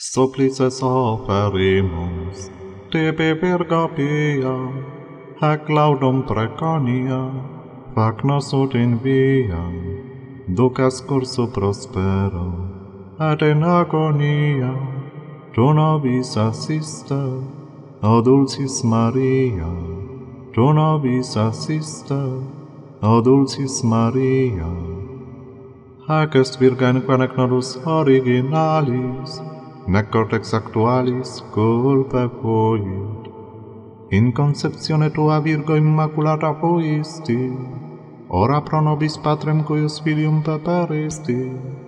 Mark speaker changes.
Speaker 1: Supplices oferimus, tibi Virgo pia, hac laudum preconia, fac nos ut in via, ducas cursu prospero, et in agonia, tu nobis assiste, o dulcis Maria, tu nobis assiste, o dulcis Maria. Hac est virgen qua nec nodus originalis, nec cortex actualis culpa fuit. In conceptione tua Virgo Immaculata fuisti, ora pro nobis Patrem cuius filium peperisti,